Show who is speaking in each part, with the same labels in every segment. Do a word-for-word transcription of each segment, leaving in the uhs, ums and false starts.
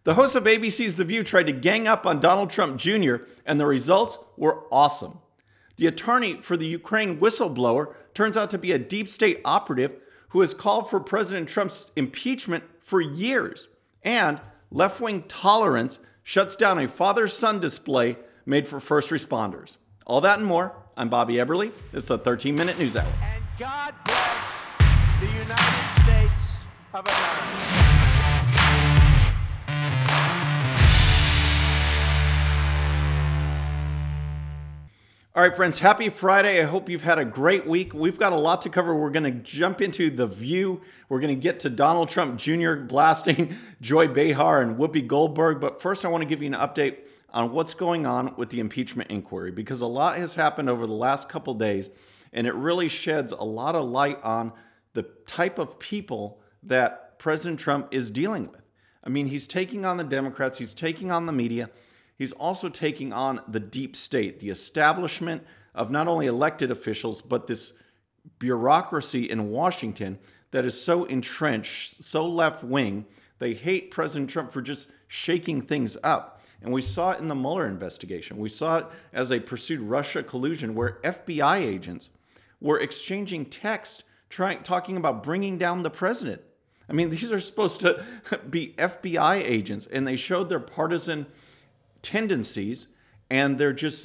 Speaker 1: The hosts of A B C's The View tried to gang up on Donald Trump Junior, and the results were awesome. The attorney for the Ukraine whistleblower turns out to be a deep state operative who has called for President Trump's impeachment for years. And left-wing tolerance shuts down a father-son display made for first responders. All that and more. I'm Bobby Eberle. This is a thirteen-minute news hour.
Speaker 2: And God bless the United States of America.
Speaker 1: All right, friends, happy Friday. I hope you've had a great week. We've got a lot to cover. We're going to jump into The View. We're going to get to Donald Trump Junior blasting Joy Behar and Whoopi Goldberg. But first, I want to give you an update on what's going on with the impeachment inquiry, because a lot has happened over the last couple days, and it really sheds a lot of light on the type of people that President Trump is dealing with. I mean, he's taking on the Democrats. He's taking on the media. He's also taking on the deep state, the establishment of not only elected officials, but this bureaucracy in Washington that is so entrenched, so left-wing. They hate President Trump for just shaking things up. And we saw it in the Mueller investigation. We saw it as they pursued Russia collusion, where F B I agents were exchanging text, trying, talking about bringing down the president. I mean, these are supposed to be F B I agents, and they showed their partisan tendencies and their just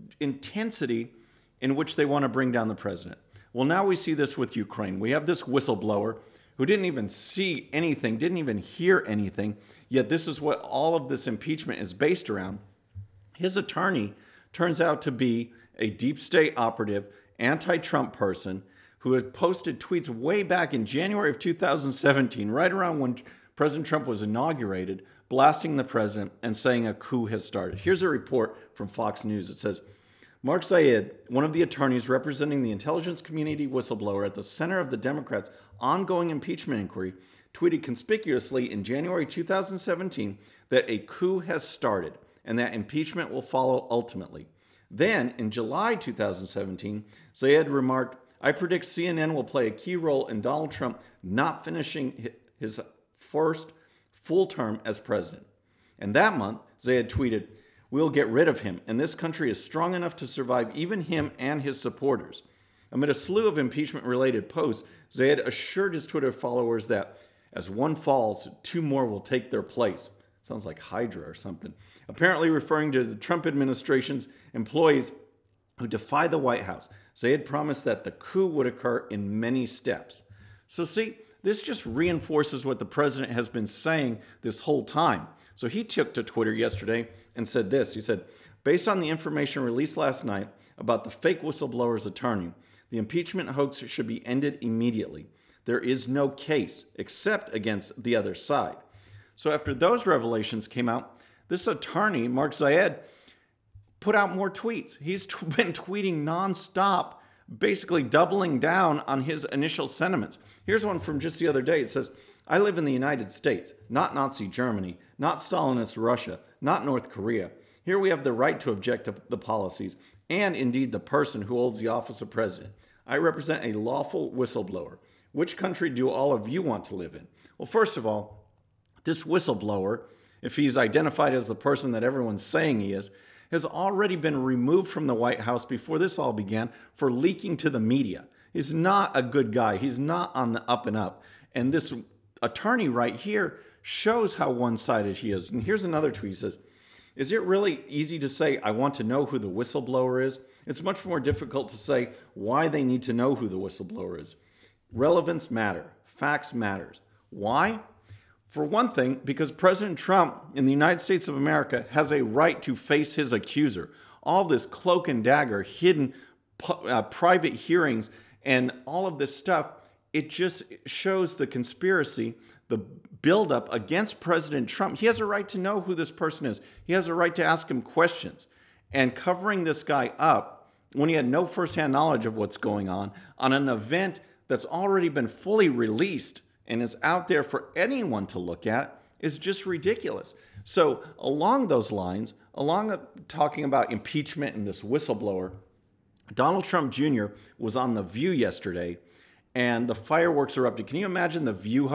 Speaker 1: intensity in which they want to bring down the president. Well, now we see this with Ukraine. We have this whistleblower who didn't even see anything, didn't even hear anything, yet this is what all of this impeachment is based around. His attorney turns out to be a deep state operative, anti-Trump person who had posted tweets way back in January of two thousand seventeen, right around when President Trump was inaugurated, blasting the president and saying a coup has started. Here's a report from Fox News. It says, Mark Zaid, one of the attorneys representing the intelligence community whistleblower at the center of the Democrats' ongoing impeachment inquiry, tweeted conspicuously in January two thousand seventeen that a coup has started and that impeachment will follow ultimately. Then, in July two thousand seventeen, Zaid remarked, I predict C N N will play a key role in Donald Trump not finishing his first full term as president. And that month, Zaid tweeted, we'll get rid of him, and this country is strong enough to survive even him and his supporters. Amid a slew of impeachment-related posts, Zaid assured his Twitter followers that as one falls, two more will take their place. Sounds like Hydra or something. Apparently referring to the Trump administration's employees who defy the White House. Zaid promised that the coup would occur in many steps. So see, this just reinforces what the president has been saying this whole time. So he took to Twitter yesterday and said this. He said, based on the information released last night about the fake whistleblower's attorney, the impeachment hoax should be ended immediately. There is no case except against the other side. So after those revelations came out, this attorney, Mark Zaid, put out more tweets. He's t- been tweeting nonstop, basically doubling down on his initial sentiments. Here's one from just the other day. It says, I live in the United States, not Nazi Germany, not Stalinist Russia, not North Korea. Here we have the right to object to the policies and indeed the person who holds the office of president. I represent a lawful whistleblower. Which country do all of you want to live in? Well, first of all, this whistleblower, if he's identified as the person that everyone's saying he is, has already been removed from the White House before this all began for leaking to the media. He's not a good guy. He's not on the up and up. And this attorney right here shows how one-sided he is. And here's another tweet. He says, is it really easy to say, I want to know who the whistleblower is? It's much more difficult to say why they need to know who the whistleblower is. Relevance matter. Facts matters. Why? For one thing, because President Trump in the United States of America has a right to face his accuser. All this cloak and dagger, hidden uh, private hearings, and all of this stuff, it just shows the conspiracy, the buildup against President Trump. He has a right to know who this person is. He has a right to ask him questions. And covering this guy up when he had no firsthand knowledge of what's going on, on an event that's already been fully released and is out there for anyone to look at, is just ridiculous. So along those lines, along talking about impeachment and this whistleblower, Donald Trump Junior was on The View yesterday, and the fireworks erupted. Can you imagine the View host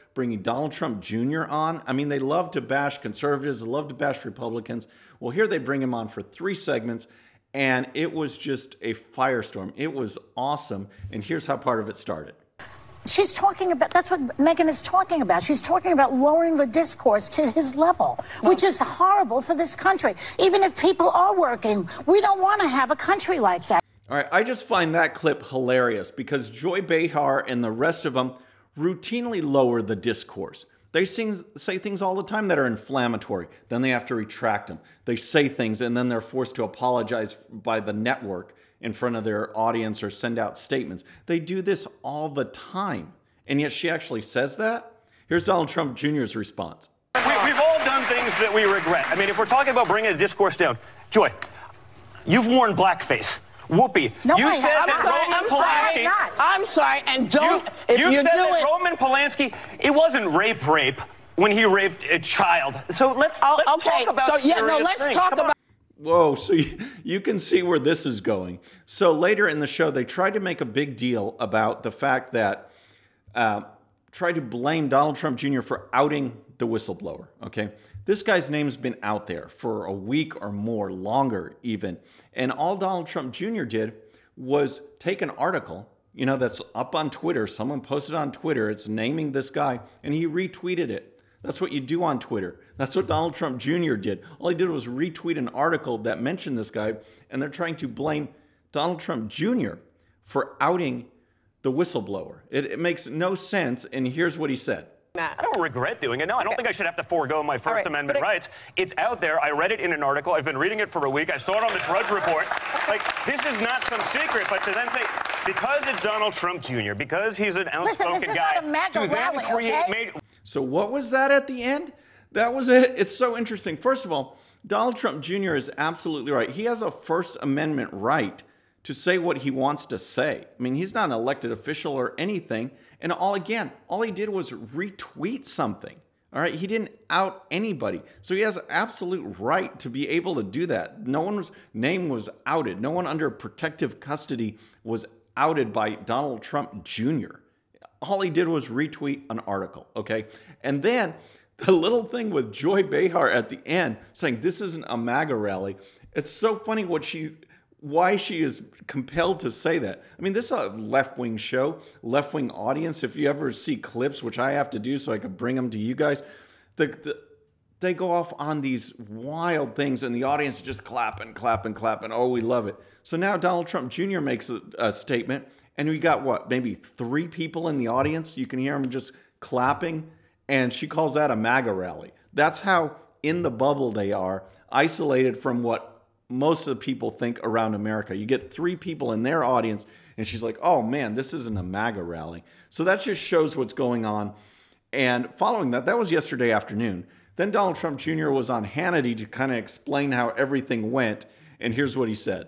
Speaker 1: bringing Donald Trump Junior on. I mean, they love to bash conservatives, they love to bash Republicans. Well, here they bring him on for three segments, and it was just a firestorm. It was awesome, and here's how part of it started.
Speaker 3: She's talking about, that's what Megyn is talking about. She's talking about lowering the discourse to his level, which is horrible for this country. Even if people are working, we don't want to have a country like that.
Speaker 1: All right, I just find that clip hilarious because Joy Behar and the rest of them routinely lower the discourse. They sing, say things all the time that are inflammatory. Then they have to retract them. They say things and then they're forced to apologize by the network in front of their audience or send out statements. They do this all the time. And yet she actually says that? Here's Donald Trump Junior's response.
Speaker 4: We, we've all done things that we regret. I mean, if we're talking about bringing a discourse down, Joy, you've worn blackface. Whoopi,
Speaker 3: No,
Speaker 4: you
Speaker 3: I
Speaker 4: said
Speaker 3: haven't.
Speaker 4: that
Speaker 3: I'm
Speaker 4: Roman
Speaker 3: sorry,
Speaker 4: Polanski.
Speaker 3: not.
Speaker 5: I'm sorry, and don't,
Speaker 4: You,
Speaker 5: if
Speaker 4: you
Speaker 5: you
Speaker 4: said
Speaker 5: do
Speaker 4: that
Speaker 5: it.
Speaker 4: Roman Polanski, it wasn't rape rape when he raped a child. So let's,
Speaker 5: Oh,
Speaker 4: let's
Speaker 5: okay,
Speaker 4: talk about
Speaker 5: so yeah, no,
Speaker 4: serious
Speaker 5: let's
Speaker 4: things.
Speaker 5: talk
Speaker 4: Come on.
Speaker 5: about.
Speaker 1: Whoa, so you, you can see where this is going. So later in the show, they tried to make a big deal about the fact that, uh, tried to blame Donald Trump Junior for outing the whistleblower, okay? This guy's name's been out there for a week or more, longer even. And all Donald Trump Junior did was take an article, you know, that's up on Twitter. Someone posted on Twitter. It's naming this guy, and he retweeted it. That's what you do on Twitter. That's what Donald Trump Junior did. All he did was retweet an article that mentioned this guy, and they're trying to blame Donald Trump Junior for outing the whistleblower. It, it makes no sense, and here's what he said.
Speaker 4: I don't regret doing it. No, I don't think I should have to forego my First
Speaker 5: right,
Speaker 4: Amendment
Speaker 5: but it-
Speaker 4: rights. It's out there. I read it in an article. I've been reading it for a week. I saw it on the Drudge Report. Like, this is not some secret, but to then say, because it's Donald Trump Junior, because he's an outspoken
Speaker 3: Listen, this is
Speaker 4: guy,
Speaker 3: not a MAGA
Speaker 4: to then
Speaker 3: rally,
Speaker 4: create
Speaker 3: okay?
Speaker 4: made,
Speaker 1: So what was that at the end? That was it. It's so interesting. First of all, Donald Trump Junior is absolutely right. He has a First Amendment right to say what he wants to say. I mean, he's not an elected official or anything. And all again, all he did was retweet something. All right, he didn't out anybody. So he has absolute right to be able to do that. No one's name was outed. No one under protective custody was outed by Donald Trump Junior All he did was retweet an article, okay? And then the little thing with Joy Behar at the end saying this isn't a MAGA rally. It's so funny what she, why she is compelled to say that. I mean, this is a left-wing show, left-wing audience. If you ever see clips, which I have to do so I could bring them to you guys, the, the they go off on these wild things and the audience is just clap and clap and clap and oh, we love it. So now Donald Trump Junior makes a, a statement and we got what, maybe three people in the audience? You can hear them just clapping and she calls that a MAGA rally. That's how in the bubble they are, isolated from what most of the people think around America. You get three people in their audience and she's like, oh man, this isn't a MAGA rally. So that just shows what's going on. And following that, that was yesterday afternoon. Then Donald Trump Junior was on Hannity to kind of explain how everything went. And here's what he said.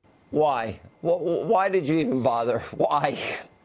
Speaker 6: Why? Wh- Why did you even bother? Why?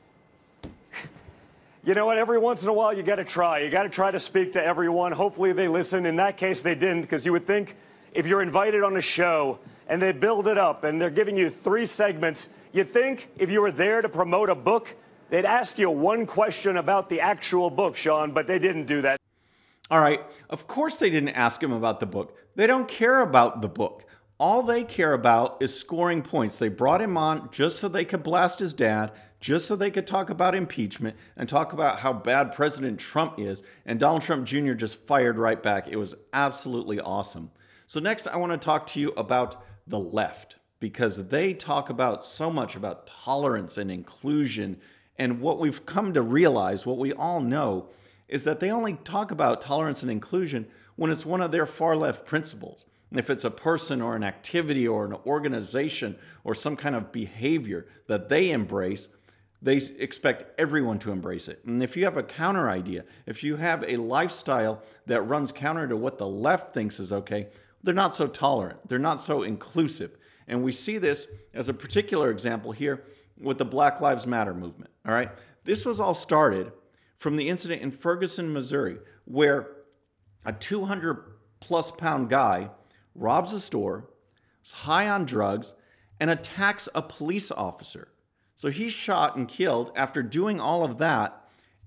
Speaker 4: You know what? Every once in a while, you got to try. You got to try to speak to everyone. Hopefully they listen. In that case, they didn't, because you would think if you're invited on a show and they build it up and they're giving you three segments, you'd think if you were there to promote a book, they'd ask you one question about the actual book, Sean, but they didn't do that.
Speaker 1: All right. Of course they didn't ask him about the book. They don't care about the book. All they care about is scoring points. They brought him on just so they could blast his dad, just so they could talk about impeachment and talk about how bad President Trump is. And Donald Trump Junior just fired right back. It was absolutely awesome. So next, I want to talk to you about the left, because they talk about so much about tolerance and inclusion. And what we've come to realize, what we all know, is that they only talk about tolerance and inclusion when it's one of their far left principles. If it's a person or an activity or an organization or some kind of behavior that they embrace, they expect everyone to embrace it. And if you have a counter idea, if you have a lifestyle that runs counter to what the left thinks is okay, they're not so tolerant. They're not so inclusive. And we see this as a particular example here with the Black Lives Matter movement. All right. This was all started from the incident in Ferguson, Missouri, where a two hundred plus pound guy robs a store, is high on drugs, and attacks a police officer. So he's shot and killed after doing all of that,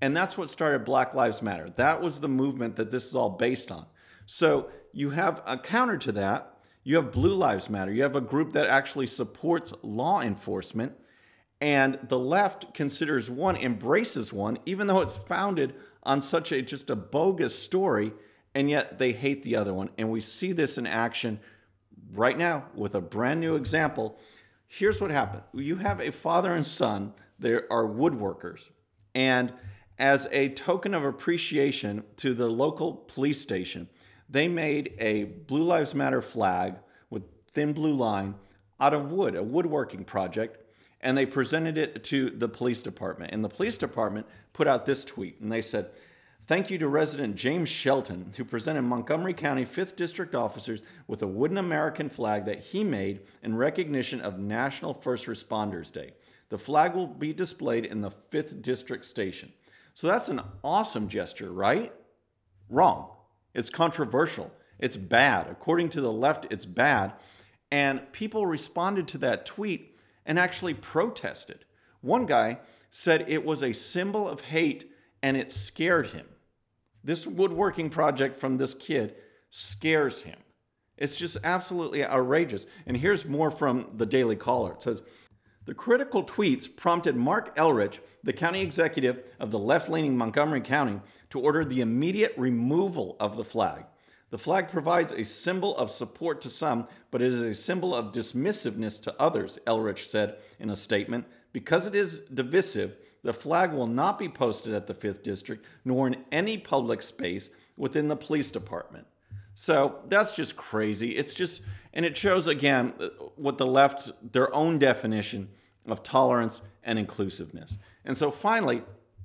Speaker 1: And that's what started Black Lives Matter. That was the movement that this is all based on. So you have a counter to that. You have Blue Lives Matter. You have a group that actually supports law enforcement. And the left considers one, embraces one, even though it's founded on such a just a bogus story, and yet they hate the other one. And we see this in action right now with a brand new example. Here's what happened. You have a father and son. They are woodworkers. And as a token of appreciation to the local police station, they made a Blue Lives Matter flag with thin blue line out of wood, a woodworking project, and they presented it to the police department. And the police department put out this tweet, and they said, "Thank you to resident James Shelton, who presented Montgomery County fifth District officers with a wooden American flag that he made in recognition of National First Responders Day. The flag will be displayed in the fifth District station." So that's an awesome gesture, right? Wrong. It's controversial. It's bad. According to the left, it's bad. And people responded to that tweet and actually protested. One guy said it was a symbol of hate and it scared him. This woodworking project from this kid scares him. It's just absolutely outrageous. And here's more from the Daily Caller. It says, "The critical tweets prompted Mark Elrich, the county executive of the left-leaning Montgomery County, to order the immediate removal of the flag. The flag provides a symbol of support to some, but it is a symbol of dismissiveness to others," Elrich said in a statement. "Because it is divisive, the flag will not be posted at the fifth District, nor in any public space within the police department." So that's just crazy. It's just, and it shows again what the left, their own definition of tolerance and inclusiveness. And so finally,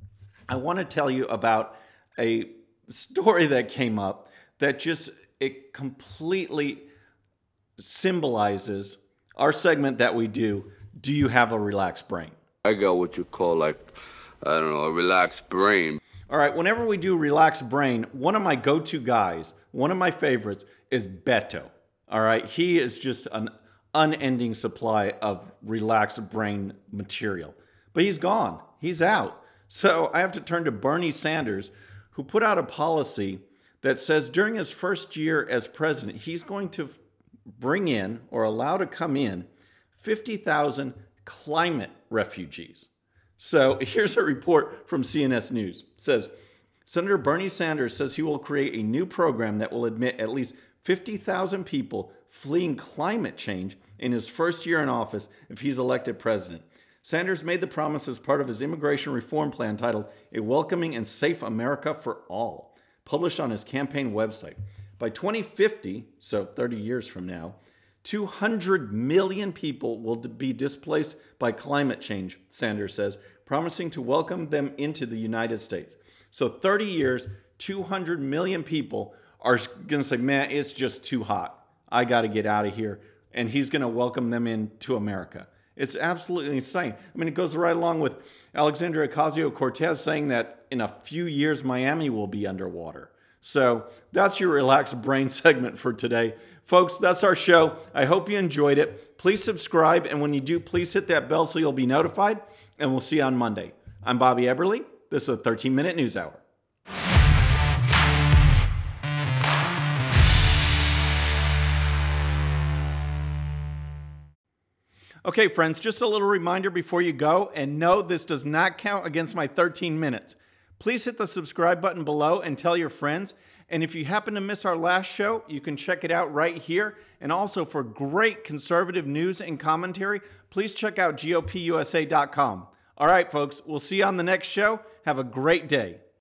Speaker 1: I want to tell you about a story that came up that just, it completely symbolizes our segment that we do, Do You Have a Relaxed Brain?
Speaker 5: I got what you call like, I don't know, a relaxed brain.
Speaker 1: All right, whenever we do Relaxed Brain, one of my go-to guys, one of my favorites is Beto. All right, he is just an unending supply of relaxed brain material. But he's gone. He's out. So I have to turn to Bernie Sanders, who put out a policy that says during his first year as president, he's going to bring in or allow to come in fifty thousand climate refugees. So here's a report from C N S News. It says, Senator Bernie Sanders says he will create a new program that will admit at least fifty thousand people fleeing climate change in his first year in office if he's elected president. Sanders made the promise as part of his immigration reform plan titled A Welcoming and Safe America for All, published on his campaign website. By twenty fifty, so thirty years from now, two hundred million people will be displaced by climate change, Sanders says, promising to welcome them into the United States. So thirty years, two hundred million people are going to say, man, it's just too hot. I got to get out of here. And he's going to welcome them into America. It's absolutely insane. I mean, it goes right along with Alexandria Ocasio-Cortez saying that in a few years, Miami will be underwater. So that's your Relaxed Brain segment for today. Folks, that's our show. I hope you enjoyed it. Please subscribe. And when you do, please hit that bell so you'll be notified. And we'll see you on Monday. I'm Bobby Eberle. This is a thirteen minute News Hour. Okay, friends, just a little reminder before you go, and no, this does not count against my thirteen minutes. Please hit the subscribe button below and tell your friends. And if you happen to miss our last show, you can check it out right here. And also for great conservative news and commentary, please check out G O P U S A dot com. All right, folks, we'll see you on the next show. Have a great day.